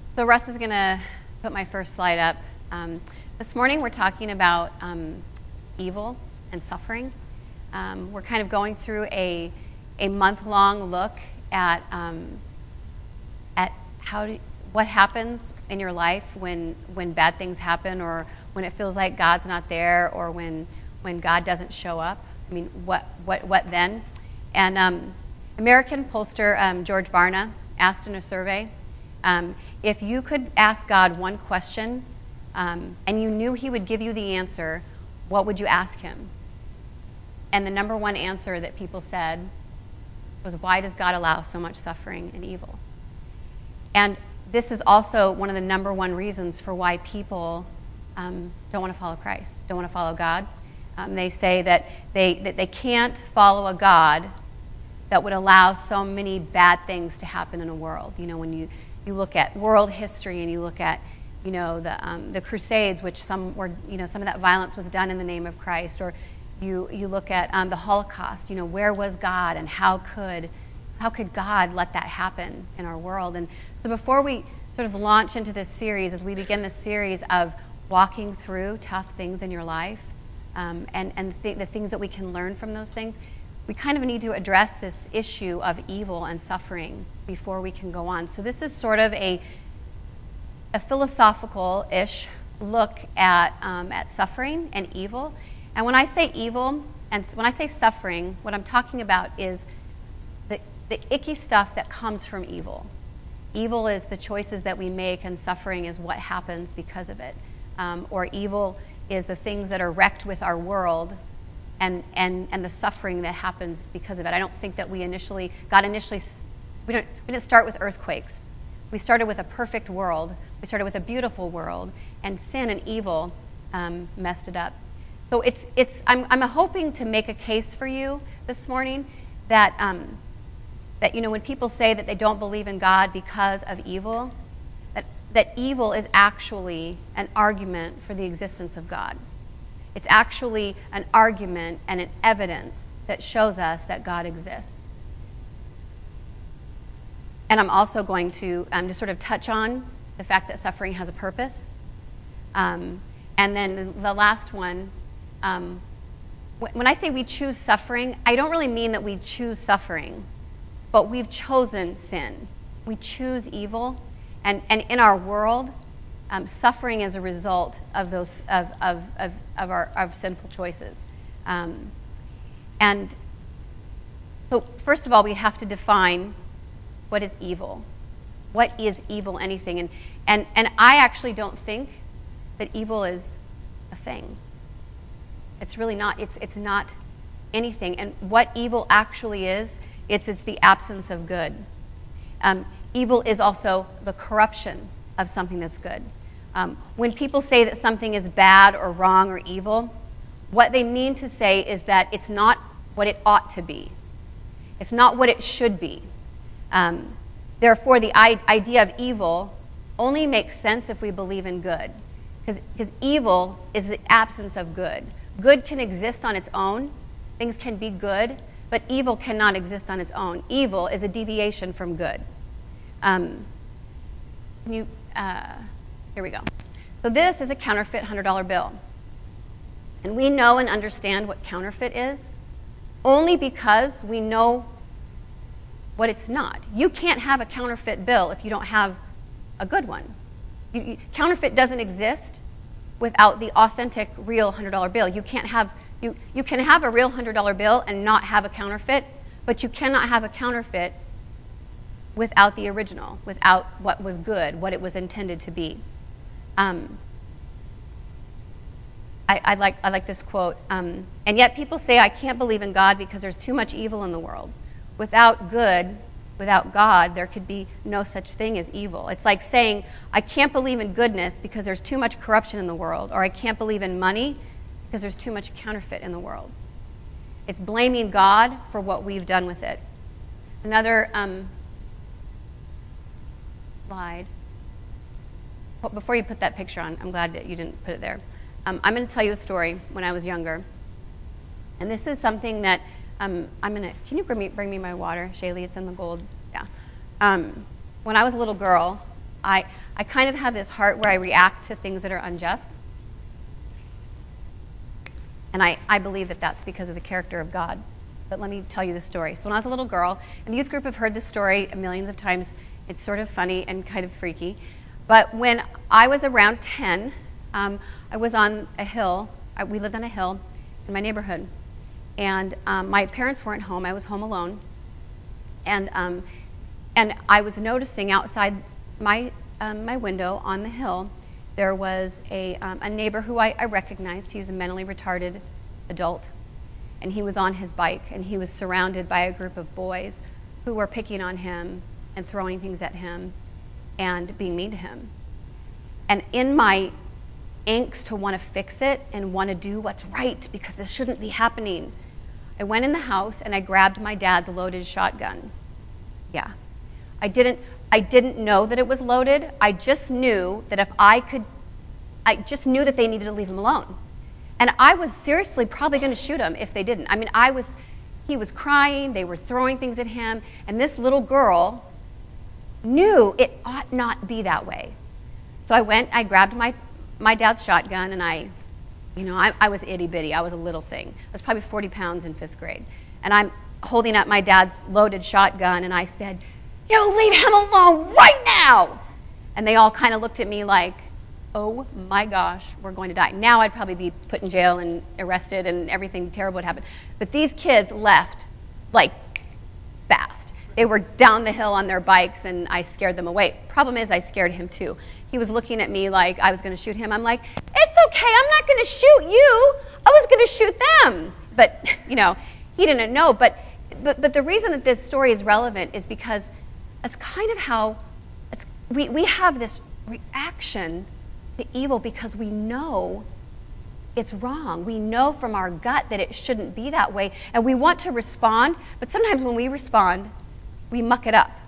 So Russ is going to put my first slide up. This morning we're talking about evil and suffering. We're kind of going through a month-long look at what happens in your life when bad things happen, or when it feels like God's not there, or when God doesn't show up. I mean, what then? And American pollster George Barna asked in a survey, if you could ask God one question and you knew he would give you the answer, what would you ask him? And the number one answer that people said was, why does God allow so much suffering and evil? And this is also one of the number one reasons for why people don't want to follow Christ, don't want to follow God. They say that they can't follow a God that would allow so many bad things to happen in a world. You know, when you look at world history and you look at, you know, the Crusades, which some of that violence was done in the name of Christ, or you look at the Holocaust. You know, where was God, and how could God let that happen in our world? And so before we sort of launch into this series, as we begin this series of walking through tough things in your life, and the things that we can learn from those things, we kind of need to address this issue of evil and suffering before we can go on. So this is sort of a philosophical-ish look at suffering and evil. And when I say evil and when I say suffering, what I'm talking about is the icky stuff that comes from evil. Evil is the choices that we make, and suffering is what happens because of it. Or evil is the things that are wrecked with our world, and the suffering that happens because of it. I don't think that we didn't start with earthquakes. We started with a perfect world. We started with a beautiful world, and sin and evil messed it up. So I'm hoping to make a case for you this morning that you know, when people say that they don't believe in God because of evil, that evil is actually an argument for the existence of God. It's actually an argument and an evidence that shows us that God exists. And I'm also going to just sort of touch on the fact that suffering has a purpose. And then the last one, when I say we choose suffering, I don't really mean that we choose suffering, but we've chosen sin. We choose evil. And in our world, suffering is a result of those of our sinful choices. And so, first of all, we have to define what is evil. What is evil? Anything? And I actually don't think that evil is a thing. It's really not. It's not anything. And what evil actually is, it's the absence of good. Evil is also the corruption of something that's good. When people say that something is bad or wrong or evil, what they mean to say is that it's not what it ought to be. It's not what it should be. Therefore, the idea of evil only makes sense if we believe in good. Because evil is the absence of good. Good can exist on its own. Things can be good, but evil cannot exist on its own. Evil is a deviation from good. Here we go. So this is a counterfeit $100 bill. And we know and understand what counterfeit is only because we know what it's not. You can't have a counterfeit bill if you don't have a good one. Counterfeit doesn't exist without the authentic, real $100 bill. You can have a real $100 bill and not have a counterfeit, but you cannot have a counterfeit without the original, without what was good, what it was intended to be. I like this quote. And yet people say, I can't believe in God because there's too much evil in the world. Without good, without God, there could be no such thing as evil. It's like saying, I can't believe in goodness because there's too much corruption in the world, or I can't believe in money because there's too much counterfeit in the world. It's blaming God for what we've done with it. Another slide. Well, before you put that picture on, I'm glad that you didn't put it there. I'm going to tell you a story when I was younger. And this is something that can you bring me my water, Shaylee? It's in the gold. Yeah. When I was a little girl, I kind of have this heart where I react to things that are unjust. And I believe that that's because of the character of God. But let me tell you the story. So when I was a little girl, and the youth group have heard this story millions of times. It's sort of funny and kind of freaky. But when I was around 10, I was on a hill. We lived on a hill in my neighborhood. And my parents weren't home. I was home alone. And I was noticing outside my window on the hill, there was a neighbor who I recognized. He was a mentally retarded adult. And he was on his bike, and he was surrounded by a group of boys who were picking on him and throwing things at him and being mean to him. And in my angst to want to fix it and want to do what's right because this shouldn't be happening, I went in the house and I grabbed my dad's loaded shotgun. Yeah. I didn't know that it was loaded. I just knew that that they needed to leave him alone. And I was seriously probably going to shoot him if they didn't. I mean, he was crying, they were throwing things at him, and this little girl knew it ought not be that way. So I grabbed my dad's shotgun, and I was itty bitty. I was a little thing. I was probably 40 pounds in 5th grade. And I'm holding up my dad's loaded shotgun, and I said, "You leave him alone right now!" And they all kind of looked at me like, oh my gosh, we're going to die. Now I'd probably be put in jail and arrested and everything terrible would happen. But these kids left like fast. They were down the hill on their bikes and I scared them away. Problem is I scared him too. He was looking at me like I was going to shoot him. I'm like, it's okay, I'm not going to shoot you. I was going to shoot them. But, he didn't know. But the reason that this story is relevant is because it's kind of how we have this reaction to evil because we know it's wrong. We know from our gut that it shouldn't be that way, and we want to respond, but sometimes when we respond, we muck it up.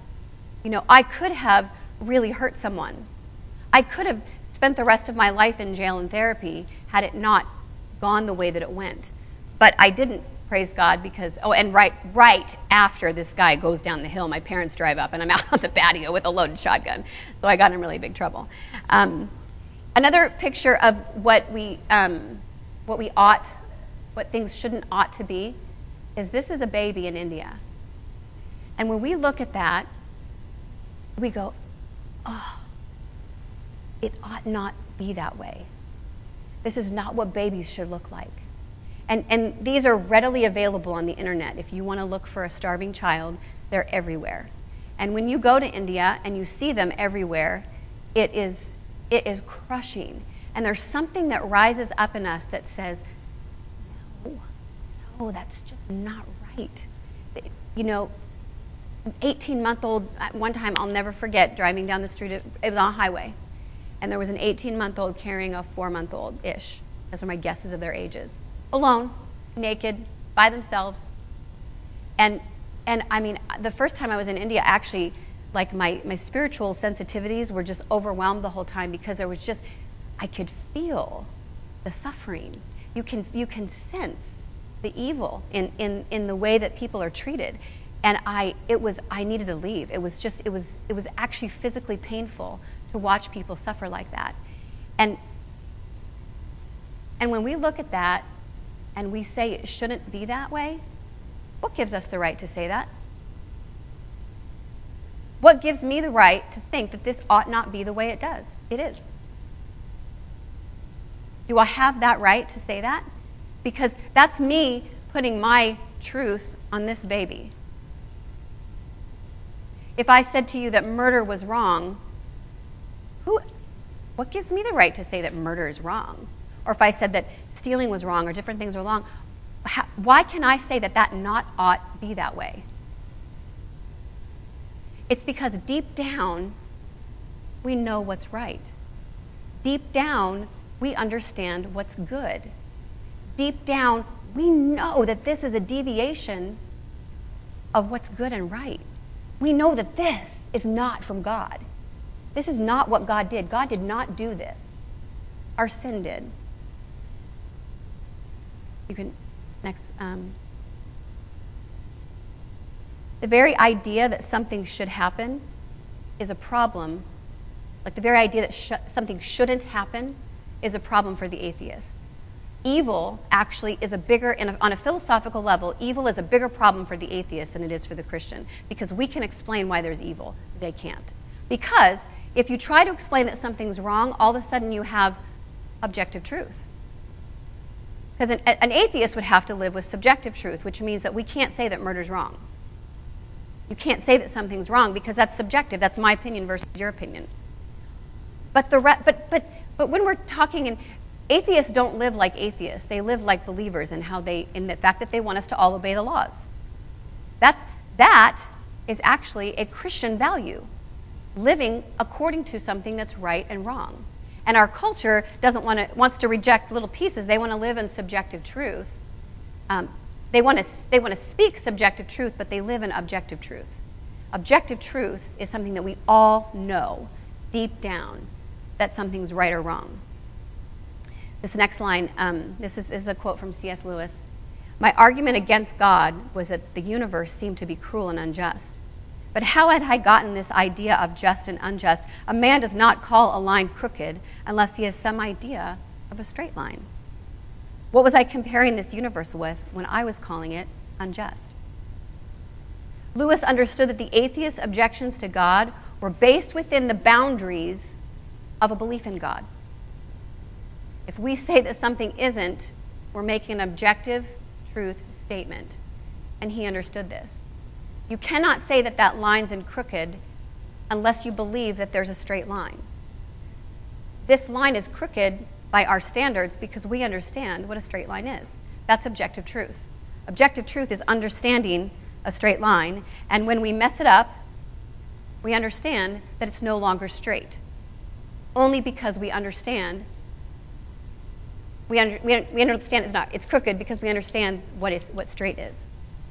I could have really hurt someone. I could have spent the rest of my life in jail and therapy had it not gone the way that it went. But I didn't, praise God, because, and right after this guy goes down the hill, my parents drive up, and I'm out on the patio with a loaded shotgun, so I got in really big trouble. Another picture of what things ought to be, is this is a baby in India. And when we look at that, we go, oh, it ought not be that way. This is not what babies should look like. And these are readily available on the internet. If you want to look for a starving child, they're everywhere. And when you go to India and you see them everywhere, it is crushing. And there's something that rises up in us that says, no, that's just not right. 18-month-old, one time I'll never forget, driving down the street, it was on a highway, and there was an 18-month-old carrying a 4-month-old-ish. Those are my guesses of their ages. Alone, naked, by themselves. And I mean, the first time I was in India, actually, like my spiritual sensitivities were just overwhelmed the whole time because there was just, I could feel the suffering. You can sense the evil in the way that people are treated. And I needed to leave. It was actually physically painful to watch people suffer like that. And when we look at that and we say it shouldn't be that way, what gives us the right to say that? What gives me the right to think that this ought not be the way it does? It is. Do I have that right to say that? Because that's me putting my truth on this baby. If I said to you that murder was wrong, what gives me the right to say that murder is wrong? Or if I said that stealing was wrong or different things were wrong, why can I say that not ought be that way? It's because deep down, we know what's right. Deep down, we understand what's good. Deep down, we know that this is a deviation of what's good and right. We know that this is not from God. This is not what God did. God did not do this. Our sin did. You can, next. The very idea that something should happen is a problem like the very idea that something shouldn't happen, is a problem for the atheist. Evil actually is on a philosophical level, evil is a bigger problem for the atheist than it is for the Christian, because we can explain why there's evil. They can't. Because if you try to explain that something's wrong, all of a sudden you have objective truth. Because an atheist would have to live with subjective truth, which means that we can't say that murder's wrong. You can't say that something's wrong because that's subjective. That's my opinion versus your opinion. But when we're talking, and atheists don't live like atheists. They live like believers in the fact that they want us to all obey the laws. That is actually a Christian value, living according to something that's right and wrong. And our culture wants to reject little pieces. They want to live in subjective truth. They want to speak subjective truth, but they live in objective truth. Objective truth is something that we all know deep down that something's right or wrong. This next line, this is a quote from C.S. Lewis. My argument against God was that the universe seemed to be cruel and unjust. But how had I gotten this idea of just and unjust? A man does not call a line crooked unless he has some idea of a straight line. What was I comparing this universe with when I was calling it unjust? Lewis understood that the atheist's objections to God were based within the boundaries of a belief in God. If we say that something isn't, we're making an objective truth statement. And he understood this. You cannot say that that line's in crooked unless you believe that there's a straight line. This line is crooked by our standards because we understand what a straight line is. That's objective truth. Objective truth is understanding a straight line, and when we mess it up, we understand that it's no longer straight. Only because we understand it's crooked because we understand what straight is.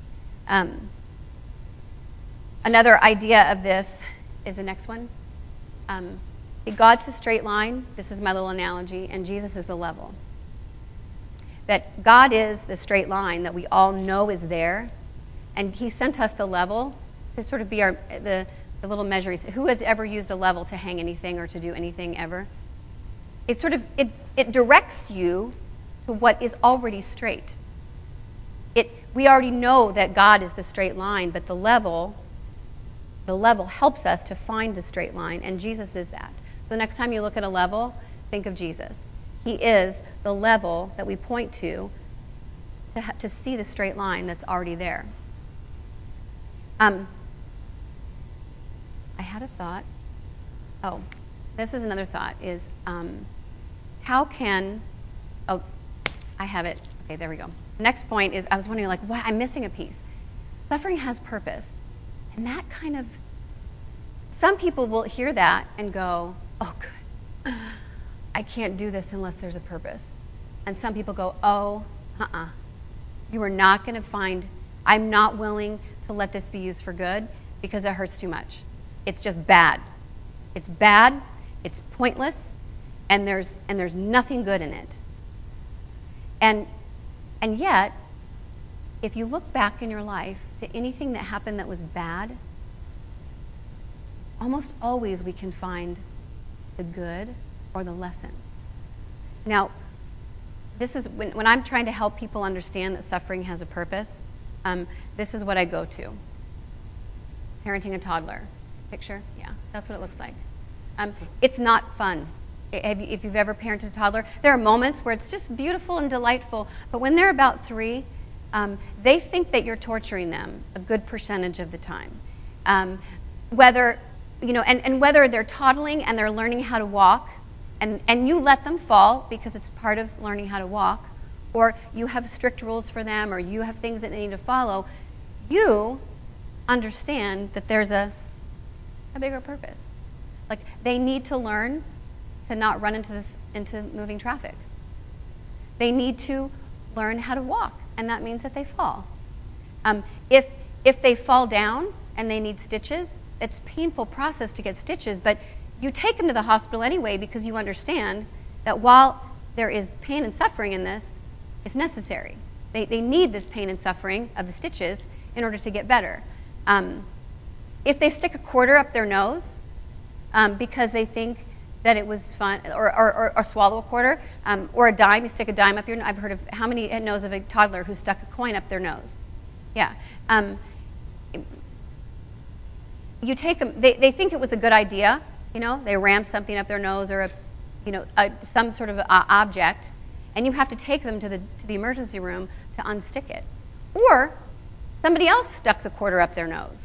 Another idea of this is the next one. God's the straight line. This is my little analogy, and Jesus is the level. That God is the straight line that we all know is there, and he sent us the level to sort of be the little measure. Who has ever used a level to hang anything or to do anything ever? It directs you to what is already straight. We already know that God is the straight line, but the level helps us to find the straight line, and Jesus is that. So the next time you look at a level, think of Jesus. He is the level that we point to see the straight line that's already there. I had a thought. Oh, this is another thought, is I have it. Okay, there we go. The next point is, I was wondering, why I'm missing a piece. Suffering has purpose. And that kind of, some people will hear that and go, oh, good. I can't do this unless there's a purpose. And some people go, you are not going to find, I'm not willing to let this be used for good because it hurts too much. It's just bad. It's bad, it's pointless, and there's nothing good in it. And yet, if you look back in your life to anything that happened that was bad, almost always we can find the good or the lesson. Now, this is when I'm trying to help people understand that suffering has a purpose, this is what I go to. Parenting a toddler. Picture? Yeah, that's what it looks like. It's not fun. If you've ever parented a toddler, there are moments where it's just beautiful and delightful, but when they're about 3, they think that you're torturing them a good percentage of the time. Whether they're toddling and they're learning how to walk, and you let them fall because it's part of learning how to walk, or you have strict rules for them, or you have things that they need to follow, you understand that there's a bigger purpose. Like, they need to learn to not run into moving traffic. They need to learn how to walk, and that means that they fall. If they fall down and they need stitches, it's a painful process to get stitches, but you take them to the hospital anyway because you understand that while there is pain and suffering in this, it's necessary. They need this pain and suffering of the stitches in order to get better. If they stick a quarter up their nose, because they think that it was fun, or swallow a quarter, or a dime. You stick a dime up your nose. I've heard of how many knows of a toddler who stuck a coin up their nose. Yeah. You take them. They think it was a good idea. They ram something up their nose or some sort of object, and you have to take them to the emergency room to unstick it. Or somebody else stuck the quarter up their nose.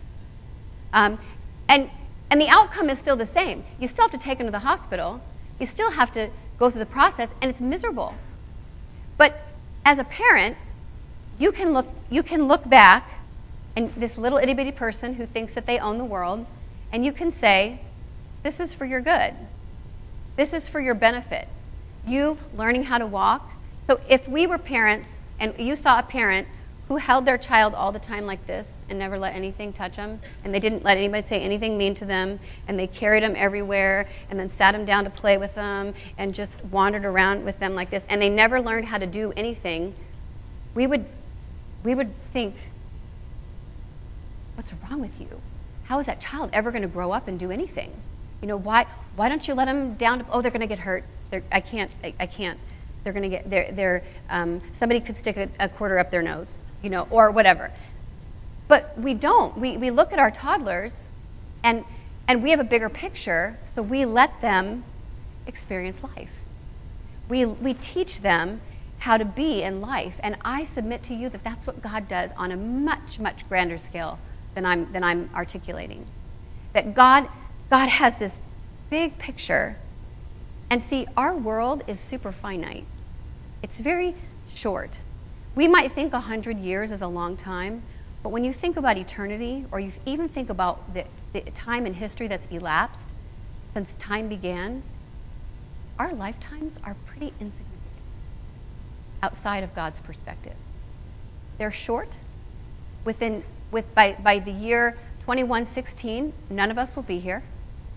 And the outcome is still the same. You still have to take them to the hospital. You still have to go through the process, and it's miserable. But as a parent, you can look back, and this little itty bitty person who thinks that they own the world, and you can say, this is for your good. This is for your benefit. You learning how to walk. So if we were parents, and you saw a parent who held their child all the time like this and never let anything touch them, and they didn't let anybody say anything mean to them, and they carried them everywhere, and then sat them down to play with them, and just wandered around with them like this, and they never learned how to do anything, we would think, what's wrong with you? How is that child ever going to grow up and do anything? Why don't you let them down to, they're going to get hurt. I can't. They're going to get, somebody could stick a quarter up their nose, or whatever. But we don't. We look at our toddlers, and we have a bigger picture, so we let them experience life. We teach them how to be in life, and I submit to you that that's what God does on a much, much grander scale than I'm articulating. That God has this big picture, and see, our world is super finite. It's very short. We might think 100 years is a long time, but when you think about eternity, or you even think about the time in history that's elapsed since time began, our lifetimes are pretty insignificant outside of God's perspective. They're short. By the year 2116, none of us will be here.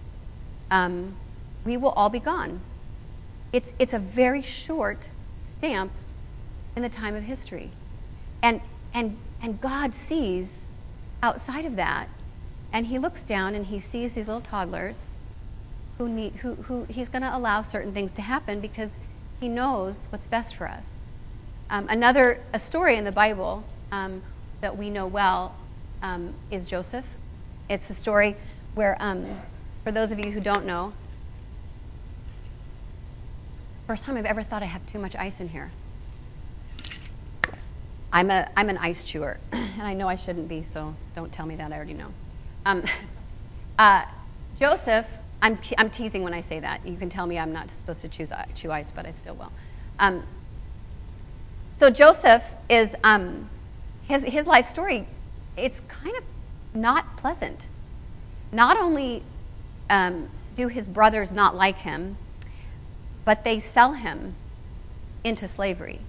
We will all be gone. It's a very short stamp in the time of history. And God sees outside of that, and he looks down and he sees these little toddlers who he's going to allow certain things to happen because he knows what's best for us. A story in the Bible that we know well is Joseph. It's a story where, for those of you who don't know, first time I've ever thought I have too much ice in here. I'm an ice chewer, and I know I shouldn't be, so don't tell me that. I already know. Joseph, I'm teasing when I say that. You can tell me I'm not supposed to chew ice, but I still will. So Joseph is his life story. It's kind of not pleasant. Not only do his brothers not like him, but they sell him into slavery.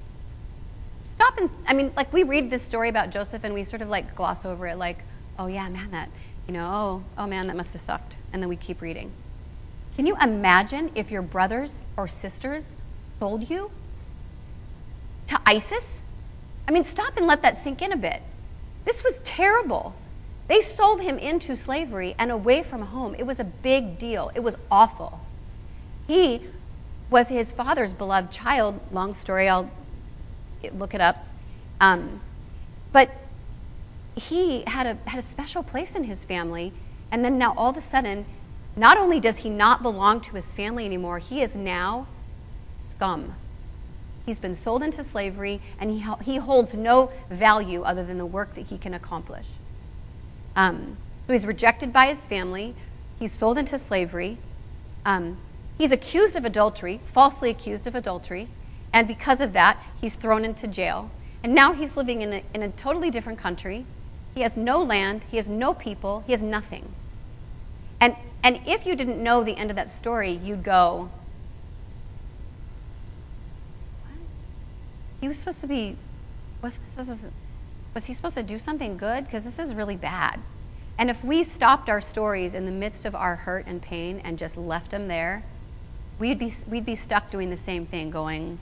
We read this story about Joseph and we sort of gloss over it oh yeah, man, that, oh man, that must have sucked. And then we keep reading. Can you imagine if your brothers or sisters sold you to ISIS? Stop and let that sink in a bit. This was terrible. They sold him into slavery and away from home. It was a big deal. It was awful. He was his father's beloved child. Long story, I'll look it up. But he had a special place in his family, and then now all of a sudden, not only does he not belong to his family anymore, he is now scum. He's been sold into slavery, and he holds no value other than the work that he can accomplish. So he's rejected by his family. He's sold into slavery. He's accused of adultery, falsely accused of adultery, and because of that, he's thrown into jail. And now he's living in a totally different country. He has no land. He has no people. He has nothing. And if you didn't know the end of that story, you'd go, what? He was supposed to be, was he supposed to do something good? Because this is really bad. And if we stopped our stories in the midst of our hurt and pain and just left them there, we'd be stuck doing the same thing, going,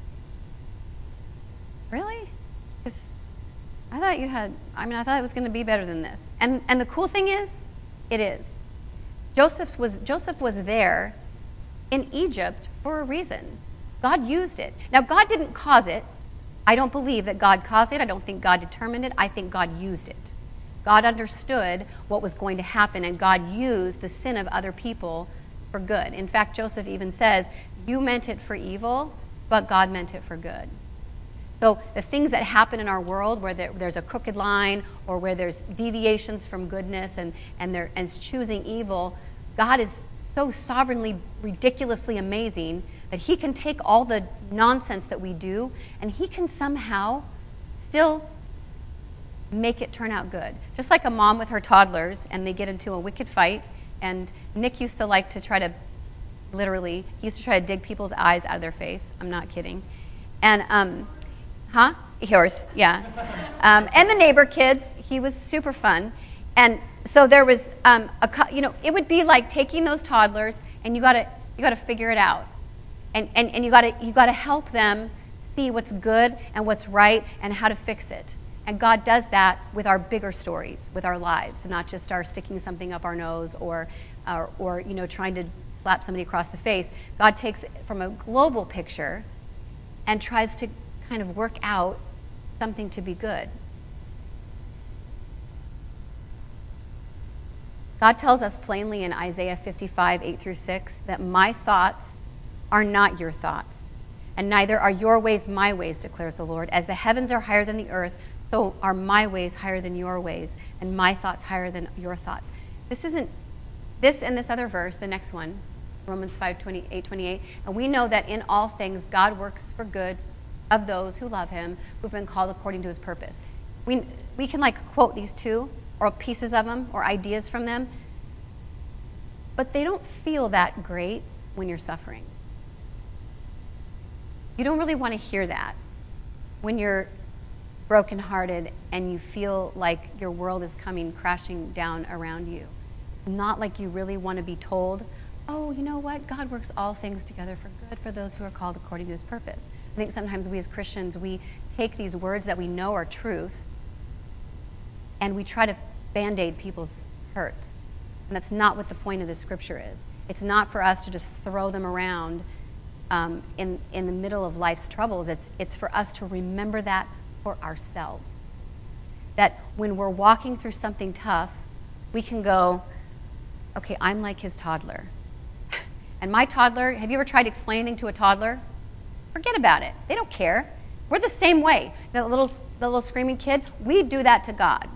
really? Because I thought I thought it was going to be better than this. And the cool thing is, it is. Joseph was there in Egypt for a reason. God used it. Now, God didn't cause it. I don't believe that God caused it. I don't think God determined it. I think God used it. God understood what was going to happen, and God used the sin of other people for good. In fact, Joseph even says, you meant it for evil, but God meant it for good. So the things that happen in our world where there's a crooked line or where there's deviations from goodness and it's choosing evil, God is so sovereignly, ridiculously amazing that he can take all the nonsense that we do and he can somehow still make it turn out good. Just like a mom with her toddlers and they get into a wicked fight, and Nick used to like to try to, literally, he used to try to dig people's eyes out of their face. I'm not kidding. And, Yours, yeah. And the neighbor kids, he was super fun. And so there was, it would be like taking those toddlers and you gotta figure it out. And you gotta help them see what's good and what's right and how to fix it. And God does that with our bigger stories, with our lives, not just our sticking something up our nose or trying to slap somebody across the face. God takes it from a global picture and tries to kind of work out something to be good. God tells us plainly in Isaiah 55, 8-6, that my thoughts are not your thoughts, and neither are your ways my ways, declares the Lord. As the heavens are higher than the earth, so are my ways higher than your ways, and my thoughts higher than your thoughts. This and this other verse, the next one, Romans 5:28, and we know that in all things God works for good of those who love him, who've been called according to his purpose. We can quote these two, or pieces of them, or ideas from them, but they don't feel that great when you're suffering. You don't really want to hear that when you're brokenhearted and you feel like your world is coming crashing down around you. It's not like you really want to be told, oh, you know what? God works all things together for good for those who are called according to his purpose. I think sometimes we as Christians, we take these words that we know are truth and we try to Band-Aid people's hurts. And that's not what the point of this scripture is. It's not for us to just throw them around in the middle of life's troubles. It's for us to remember that for ourselves. That when we're walking through something tough, we can go, okay, I'm like his toddler. And my toddler, have you ever tried to explain anything to a toddler? Forget about it. They don't care. We're the same way. The little screaming kid, we do that to God.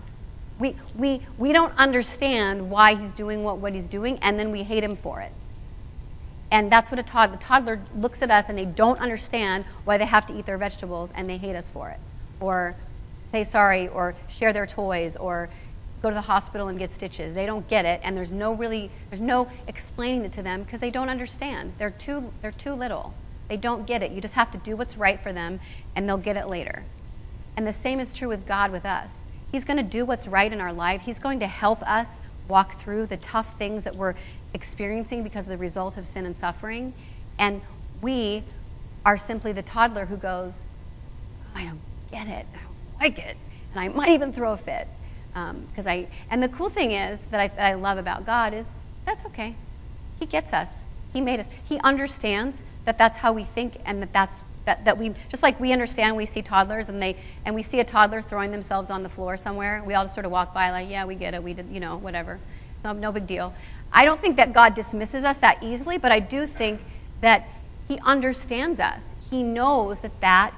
We don't understand why he's doing what he's doing, and then we hate him for it. And that's what the toddler looks at us and they don't understand why they have to eat their vegetables and they hate us for it. Or say sorry, or share their toys, or go to the hospital and get stitches. They don't get it, and there's no explaining it to them because they don't understand. They're too little. They don't get it. You just have to do what's right for them and they'll get it later. And the same is true with God with us. He's going to do what's right in our life. He's going to help us walk through the tough things that we're experiencing because of the result of sin and suffering. And we are simply the toddler who goes, I don't get it. I don't like it. And I might even throw a fit. And the cool thing is that I love about God is that's okay. He gets us. He made us. He understands that that's how we think, and that we, just like we understand, we see toddlers and we see a toddler throwing themselves on the floor somewhere. We all just sort of walk by like, yeah, we get it. We did, whatever. No big deal. I don't think that God dismisses us that easily, but I do think that he understands us. He knows that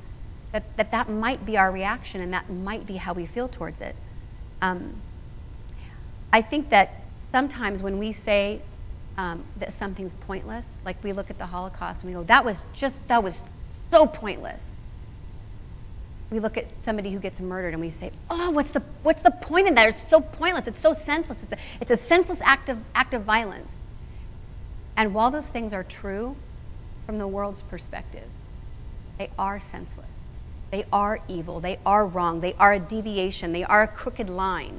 might be our reaction and that might be how we feel towards it. I think that sometimes when we say that something's pointless, like we look at the Holocaust and we go, that was so pointless. We look at somebody who gets murdered and we say, oh, what's the point in that? It's so pointless. It's so senseless. It's a senseless act of violence. And while those things are true, from the world's perspective, they are senseless. They are evil. They are wrong. They are a deviation. They are a crooked line.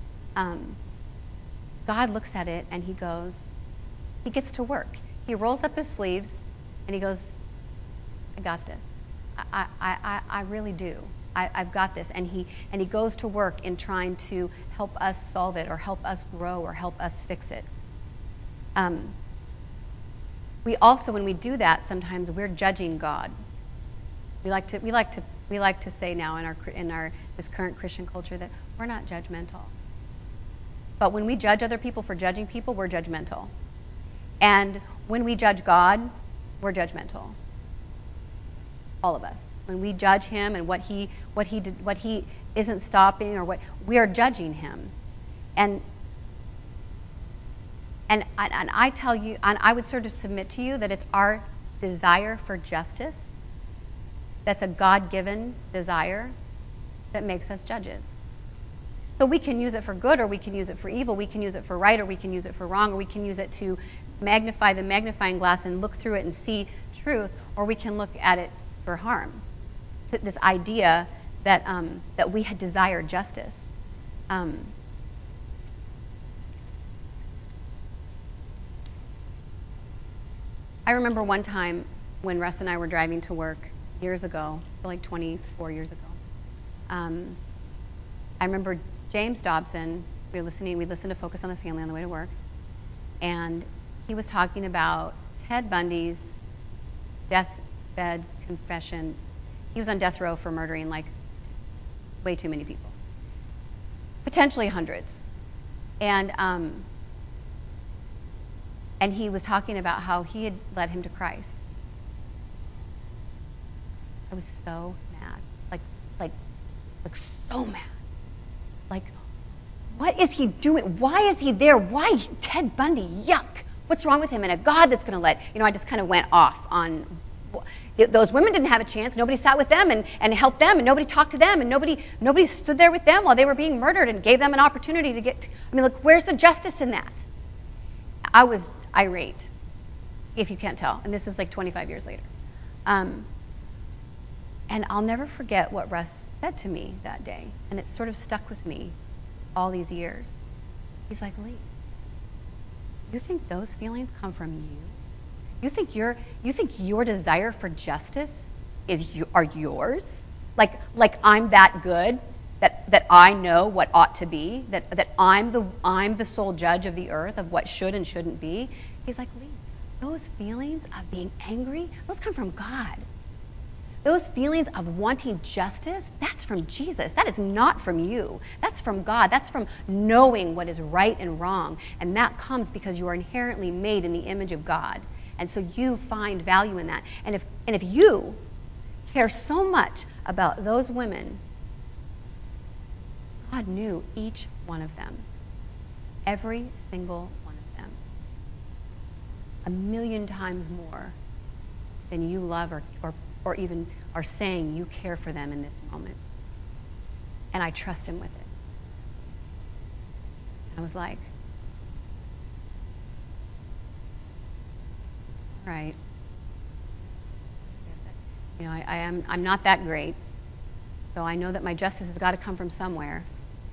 God looks at it and he gets to work. He rolls up his sleeves and he goes, I got this. I really do. I've got this. And he goes to work in trying to help us solve it or help us grow or help us fix it. We also, when we do that, sometimes we're judging God. We like to say now in our this current Christian culture that we're not judgmental. But when we judge other people for judging people, we're judgmental. And when we judge God, we're judgmental. All of us. When we judge him and what he isn't stopping, or what we are judging him. And I tell you, and I would sort of submit to you that it's our desire for justice, that's a God-given desire, that makes us judges. So we can use it for good, or we can use it for evil. We can use it for right, or we can use it for wrong, or we can use it to magnify the magnifying glass and look through it and see truth, or we can look at it for harm. This idea that that we had desired justice. I remember one time when Russ and I were driving to work years ago, so like 24 years ago. I remember James Dobson, we listened to Focus on the Family on the way to work, and he was talking about Ted Bundy's deathbed confession. He was on death row for murdering like way too many people, potentially hundreds. And he was talking about how he had led him to Christ. I was so mad, like so mad. Like, what is he doing? Why is he there? Why Ted Bundy? Yuck! What's wrong with him? And a God that's going to let, I just kind of went off on. Those women didn't have a chance. Nobody sat with them and helped them, and nobody talked to them, and nobody stood there with them while they were being murdered and gave them an opportunity to get. Look, where's the justice in that? I was irate, if you can't tell, and this is like 25 years later. And I'll never forget what Russ said to me that day, and it sort of stuck with me all these years. He's like, Lise, you think those feelings come from you? You think your desire for justice are yours? Like I'm that good that I know what ought to be, that I'm the sole judge of the earth of what should and shouldn't be. He's like, Lise, those feelings of being angry, those come from God. Those feelings of wanting justice, that's from Jesus. That is not from you. That's from God. That's from knowing what is right and wrong. And that comes because you are inherently made in the image of God. And so you find value in that. And if you care so much about those women, God knew each one of them. Every single one of them. 1,000,000 times more than you love or even are saying you care for them in this moment. And I trust him with it. I was like, all right. I'm not that great, so I know that my justice has got to come from somewhere.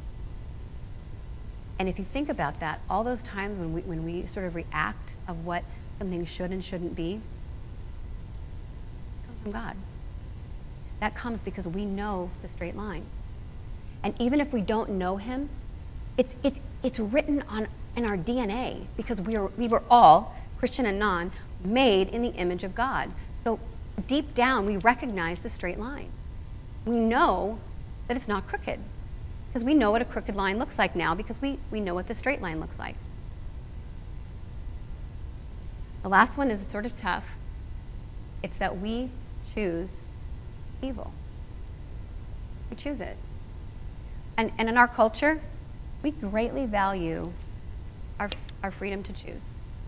And if you think about that, all those times when we sort of react of what something should and shouldn't be, it comes from God. That comes because we know the straight line. And even if we don't know him, it's written in our DNA, because we were all, Christian and non, made in the image of God. So deep down, we recognize the straight line. We know that it's not crooked, because we know what a crooked line looks like now, because we know what the straight line looks like. The last one is sort of tough. It's that we choose evil. We choose it. And in our culture, we greatly value our freedom to choose.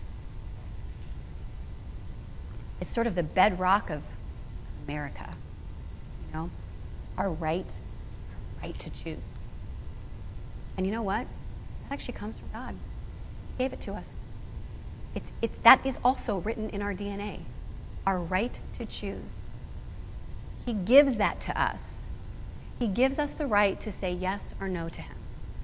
It's sort of the bedrock of America, our right to choose. And you know what? That actually comes from God. He gave it to us. That is also written in our DNA, our right to choose. He gives that to us. He gives us the right to say yes or no to him.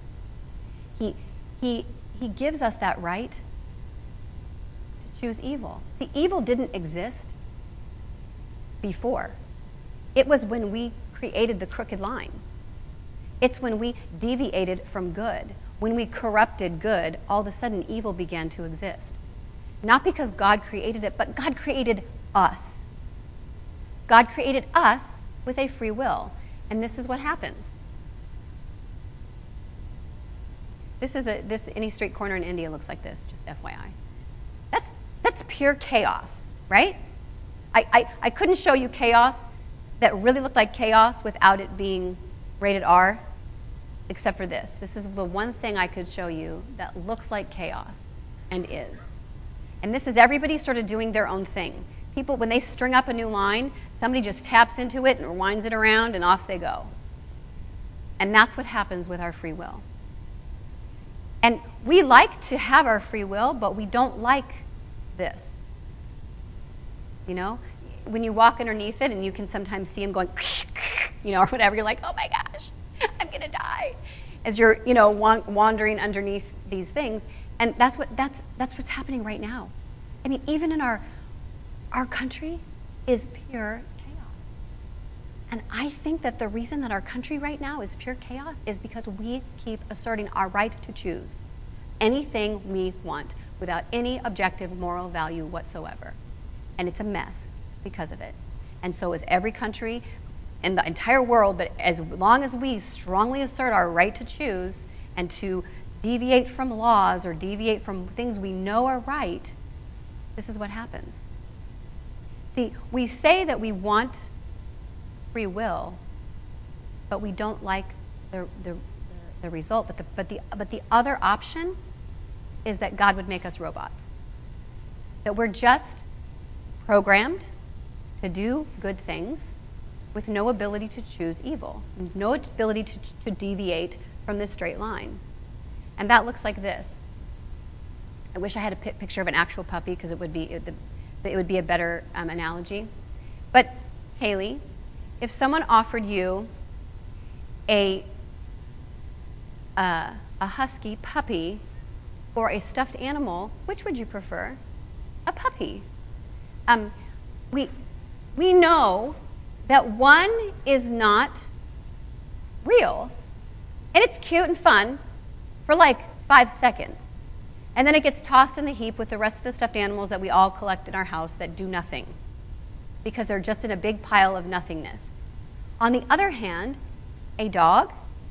He gives us that right to choose evil. See, evil didn't exist before. It was when we created the crooked line. It's when we deviated from good. When we corrupted good, all of a sudden evil began to exist. Not because God created it, but God created us. God created us with a free will. And this is what happens. Any street corner in India looks like this, just FYI. That's pure chaos, right? I couldn't show you chaos that really looked like chaos without it being rated R, except for this. This is the one thing I could show you that looks like chaos and is. And this is everybody sort of doing their own thing. People, when they string up a new line, somebody just taps into it and winds it around and off they go. And that's what happens with our free will. And we like to have our free will, but we don't like this. You know, when you walk underneath it and you can sometimes see them going, you know, or whatever, you're like, oh my gosh, I'm going to die. As you're, you know, wandering underneath these things. And that's what's happening right now. I mean, even in our country is pure chaos. And I think that the reason that our country right now is pure chaos is because we keep asserting our right to choose anything we want without any objective moral value whatsoever. And it's a mess because of it. And so is every country in the entire world, but as long as we strongly assert our right to choose and to deviate from laws or deviate from things we know are right, this is what happens. See, we say that we want free will, but we don't like the result. But the other option is that God would make us robots. That we're just programmed to do good things with no ability to choose evil, no ability to deviate from this straight line. And that looks like this. I wish I had a picture of an actual puppy because it would be a better analogy. But Haley, if someone offered you a husky puppy or a stuffed animal, which would you prefer? A puppy. We know that one is not real, and it's cute and fun for like 5 seconds. And then it gets tossed in the heap with the rest of the stuffed animals that we all collect in our house that do nothing because they're just in a big pile of nothingness. On the other hand, a dog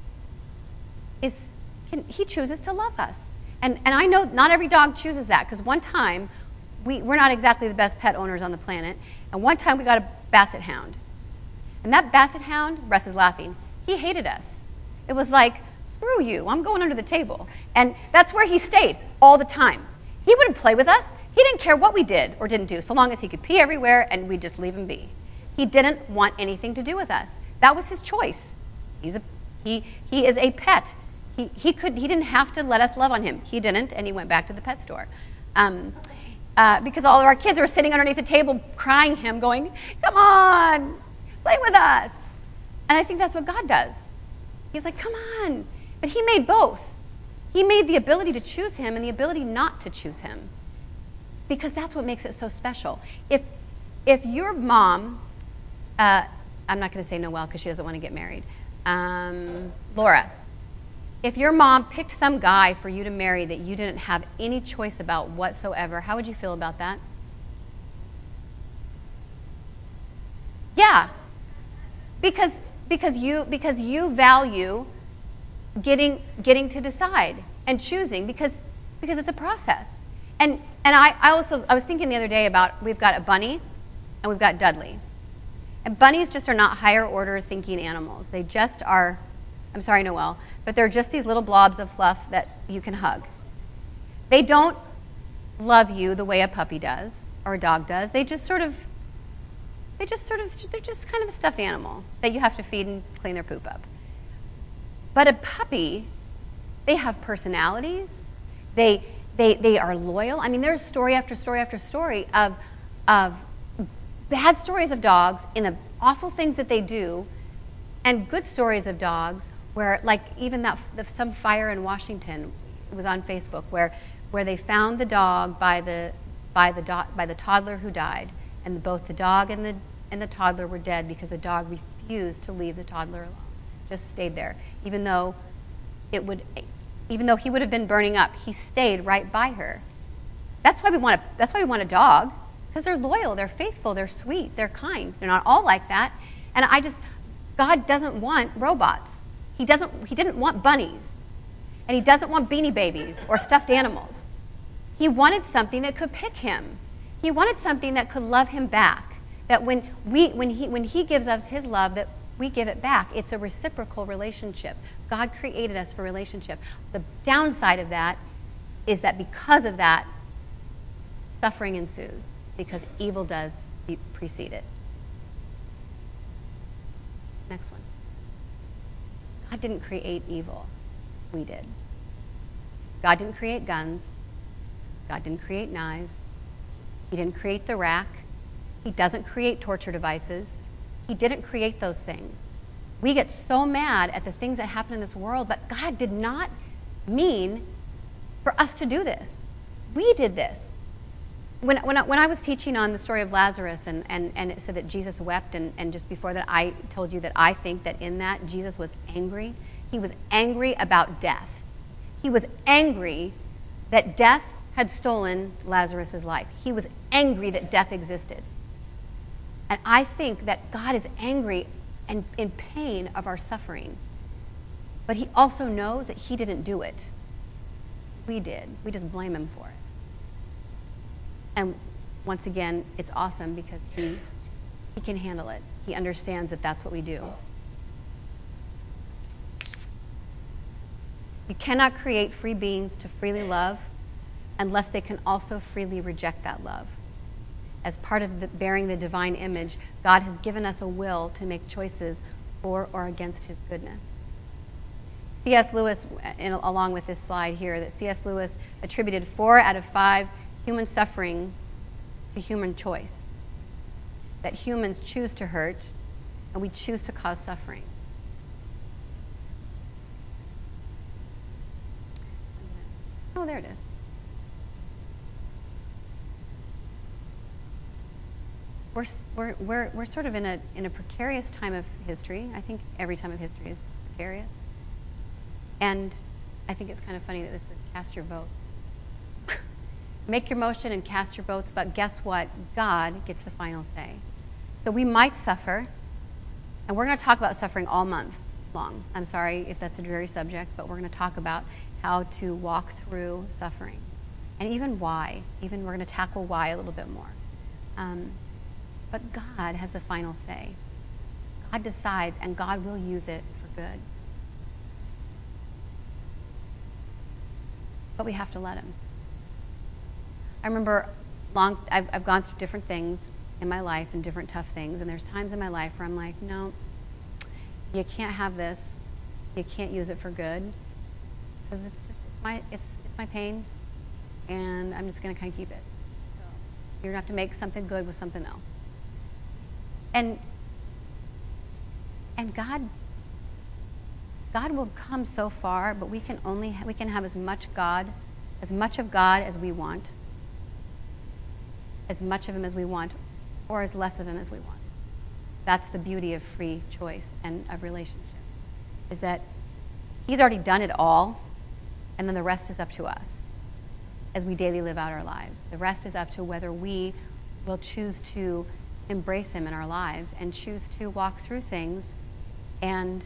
he chooses to love us. And I know not every dog chooses that because one time, we're not exactly the best pet owners on the planet, and one time we got a basset hound. And that basset hound, Russ is laughing, he hated us. It was like, screw you, I'm going under the table. And that's where he stayed all the time. He wouldn't play with us. He didn't care what we did or didn't do, so long as he could pee everywhere and we'd just leave him be. He didn't want anything to do with us. That was his choice. He is a pet. He didn't have to let us love on him. He didn't, and he went back to the pet store. Because all of our kids were sitting underneath the table crying him, going, come on, play with us. And I think that's what God does. He's like, come on. But he made both. He made the ability to choose him and the ability not to choose him. Because that's what makes it so special. If your mom, I'm not going to say Noelle because she doesn't want to get married. Laura, if your mom picked some guy for you to marry that you didn't have any choice about whatsoever, how would you feel about that? Yeah, because you value getting to decide and choosing because it's a process. And I was thinking the other day about we've got a bunny and we've got Dudley. And bunnies just are not higher order thinking animals. They just are, I'm sorry, Noelle, but they're just these little blobs of fluff that you can hug. They don't love you the way a puppy does or a dog does. They're just kind of a stuffed animal that you have to feed and clean their poop up. But a puppy, they have personalities. They are loyal. I mean, there's story after story after story of bad stories of dogs in the awful things that they do, and good stories of dogs where, like even some fire in Washington, it was on Facebook, where they found the dog by the toddler who died, and both the dog and the toddler were dead because the dog refused to leave the toddler alone, just stayed there, even though he would have been burning up, he stayed right by her. That's why we want a dog, because they're loyal, they're faithful, they're sweet, they're kind. They're not all like that. And God doesn't want robots. He didn't want bunnies. And he doesn't want Beanie Babies or stuffed animals. He wanted something that could pick him. He wanted something that could love him back. That when he gives us his love, that we give it back. It's a reciprocal relationship. God created us for relationship. The downside of that is that because of that, suffering ensues, because evil does precede it. Next one. God didn't create evil. We did. God didn't create guns. God didn't create knives. He didn't create the rack. He doesn't create torture devices. He didn't create those things. We get so mad at the things that happen in this world, but God did not mean for us to do this. We did this. When I was teaching on the story of Lazarus and it said that Jesus wept, and just before that I told you that I think that in that Jesus was angry. He was angry about death. He was angry that death had stolen Lazarus' life. He was angry that death existed. And I think that God is angry and in pain of our suffering. But he also knows that he didn't do it. We did. We just blame him for it. And once again, it's awesome because he can handle it. He understands that that's what we do. You cannot create free beings to freely love unless they can also freely reject that love. As part of bearing the divine image, God has given us a will to make choices for or against his goodness. C.S. Lewis, along with this slide here, that C.S. Lewis attributed 4 out of 5 human suffering to human choice. That humans choose to hurt, and we choose to cause suffering. Oh, there it is. We're sort of in a precarious time of history. I think every time of history is precarious. And I think it's kind of funny that this says cast your votes. Make your motion and cast your votes, but guess what? God gets the final say. So we might suffer, and we're going to talk about suffering all month long. I'm sorry if that's a dreary subject, but we're going to talk about how to walk through suffering. And even why. Even we're going to tackle why a little bit more. But God has the final say. God decides, and God will use it for good. But we have to let him. I remember I've gone through different things in my life and different tough things, and there's times in my life where I'm like, no, you can't have this. You can't use it for good, because it's my pain, and I'm just going to kind of keep it. So you're going to have to make something good with something else. And God will come so far, but we can have as much of God as we want, as much of him as we want, or as less of him as we want. That's the beauty of free choice and of relationship, is that he's already done it all, and then the rest is up to us as we daily live out our lives. The rest is up to whether we will choose to embrace him in our lives and choose to walk through things and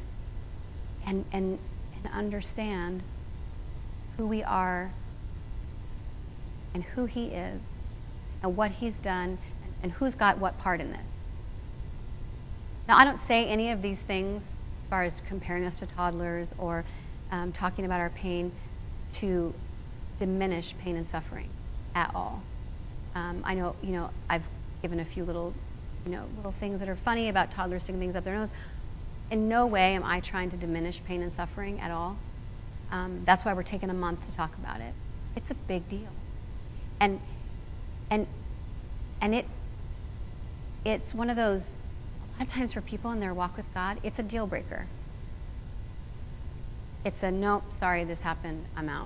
understand who we are and who he is and what he's done and who's got what part in this. Now, I don't say any of these things as far as comparing us to toddlers or talking about our pain to diminish pain and suffering at all. I know, I've given a few little things that are funny about toddlers sticking things up their nose. In no way am I trying to diminish pain and suffering at all. That's why we're taking a month to talk about it. It's a big deal. And it's one of those, a lot of times for people in their walk with God, it's a deal breaker. It's a, nope, sorry, this happened, I'm out.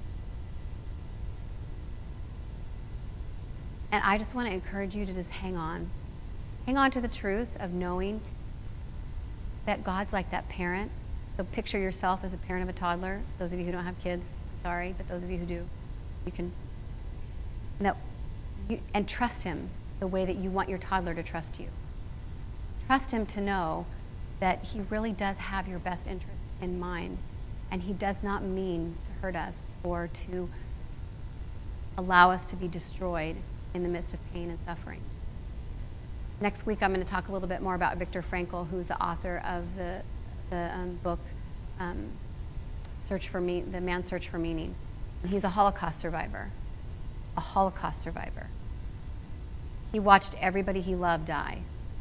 And I just want to encourage you to just hang on. Hang on to the truth of knowing that God's like that parent. So picture yourself as a parent of a toddler. Those of you who don't have kids, sorry, but those of you who do, you can and trust him the way that you want your toddler to trust you. Trust him to know that he really does have your best interest in mind, and he does not mean to hurt us or to allow us to be destroyed in the midst of pain and suffering. Next week, I'm going to talk a little bit more about Viktor Frankl, who's the author of the book, The Man's Search for Meaning. And he's a Holocaust survivor. A Holocaust survivor. He watched everybody he loved die.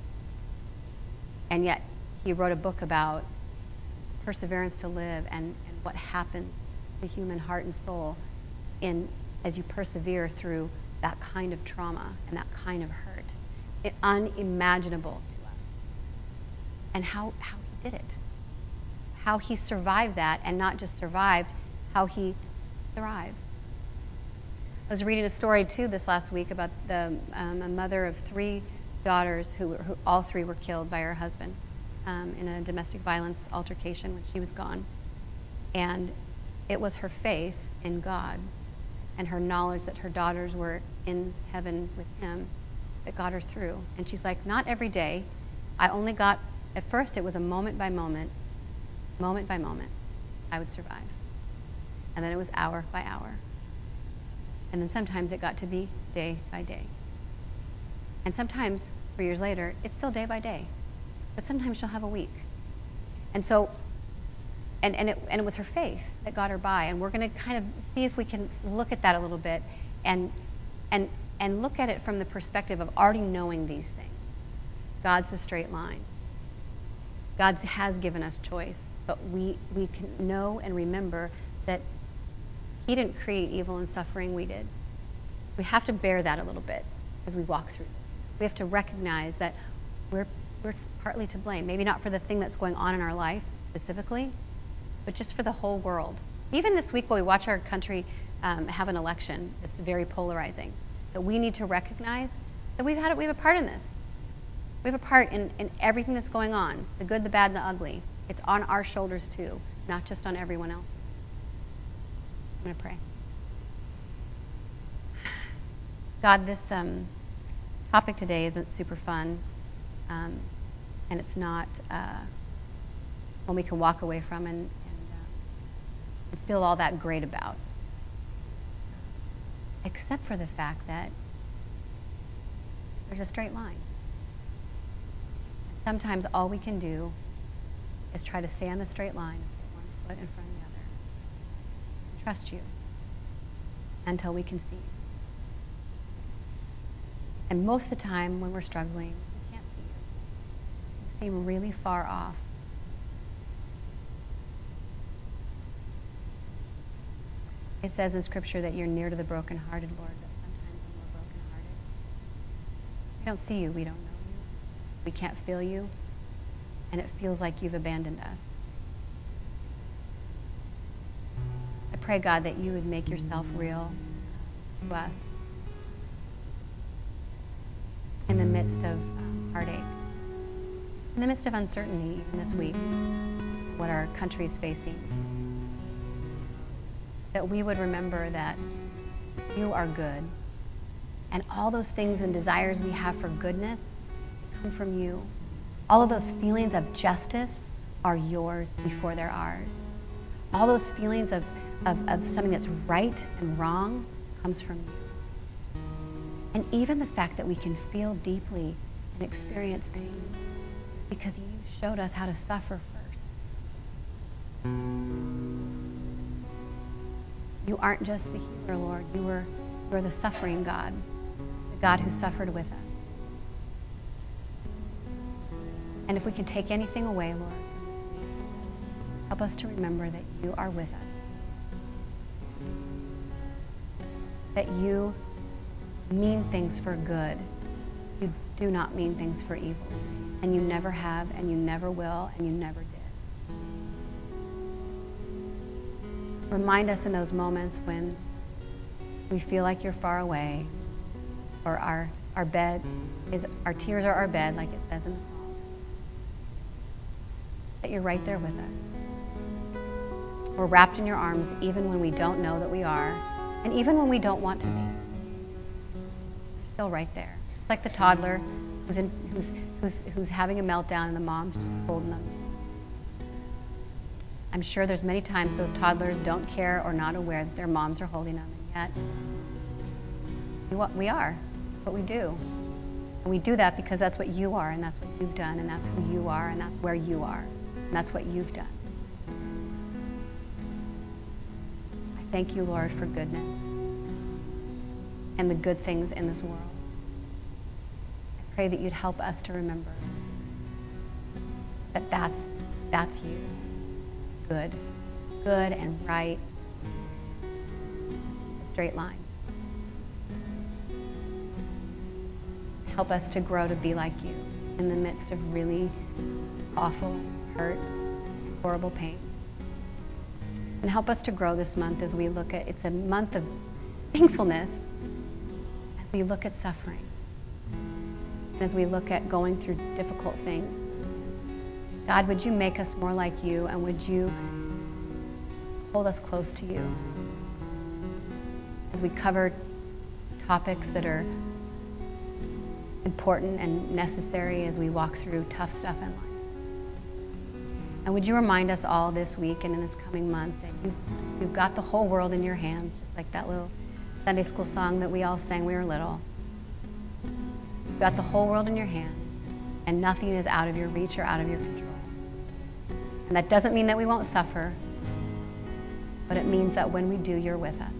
And yet, he wrote a book about perseverance to live and what happens to the human heart and soul as you persevere through that kind of trauma and that kind of hurt. Unimaginable to us. And how he did it. How he survived that, and not just survived, how he thrived. I was reading a story, too, this last week about a mother of 3 daughters who all 3 were killed by her husband in a domestic violence altercation when she was gone. And it was her faith in God and her knowledge that her daughters were in heaven with him that got her through. And she's like, not every day. I only got, at first it was a moment by moment, I would survive. And then it was hour by hour. And then sometimes it got to be day by day. And sometimes, 3 years later, it's still day by day. But sometimes she'll have a week. And so, and it was her faith that got her by. And we're going to kind of see if we can look at that a little bit and look at it from the perspective of already knowing these things. God's the straight line. God has given us choice, but we can know and remember that he didn't create evil and suffering, we did. We have to bear that a little bit as we walk through this. We have to recognize that we're partly to blame. Maybe not for the thing that's going on in our life specifically, but just for the whole world. Even this week while we watch our country have an election that's very polarizing, that we need to recognize that we have a part in this. We have a part in everything that's going on, the good, the bad, and the ugly. It's on our shoulders too, not just on everyone else's. I'm going to pray. God, this topic today isn't super fun, and it's not one we can walk away from and feel all that great about, except for the fact that there's a straight line. Sometimes all we can do is try to stay on the straight line, one foot in front of the other. Trust you until we can see. And most of the time when we're struggling, we can't see you. You seem really far off. It says in Scripture that you're near to the brokenhearted, Lord, but sometimes when we're brokenhearted, we don't see you, we don't know you, we can't feel you, and it feels like you've abandoned us. I pray, God, that you would make yourself real to us in the midst of heartache, in the midst of uncertainty, even this week, what our country is facing. That we would remember that you are good, and all those things and desires we have for goodness come from you. All of those feelings of justice are yours before they're ours. All those feelings of something that's right and wrong comes from you. And even the fact that we can feel deeply and experience pain is because you showed us how to suffer first. You aren't just the healer, Lord. You are the suffering God, the God who suffered with us. And if we can take anything away, Lord, help us to remember that you are with us. That you mean things for good. You do not mean things for evil. And you never have, and you never will, and you never did. Remind us in those moments when we feel like you're far away, or our tears are our bed, like it says in the Psalms, that you're right there with us. We're wrapped in your arms even when we don't know that we are, and even when we don't want to be. still right there. It's like the toddler who's having a meltdown and the mom's just holding them. I'm sure there's many times those toddlers don't care or not aware that their moms are holding them, and yet we are. That's what we do. And we do that because that's what you are, and that's what you've done, and that's who you are, and that's where you are, and that's what you've done. I thank you, Lord, for goodness and the good things in this world. I pray that you'd help us to remember that that's you. Good and right, a straight line. Help us to grow to be like you in the midst of really awful hurt, horrible pain. And help us to grow this month as we look at, it's a month of thankfulness, as we look at suffering, and as we look at going through difficult things. God, would you make us more like you, and would you hold us close to you as we cover topics that are important and necessary as we walk through tough stuff in life. And would you remind us all this week and in this coming month that you've got the whole world in your hands, just like that little Sunday school song that we all sang when we were little. You've got the whole world in your hands, and nothing is out of your reach or out of your control. And that doesn't mean that we won't suffer, but it means that when we do, you're with us.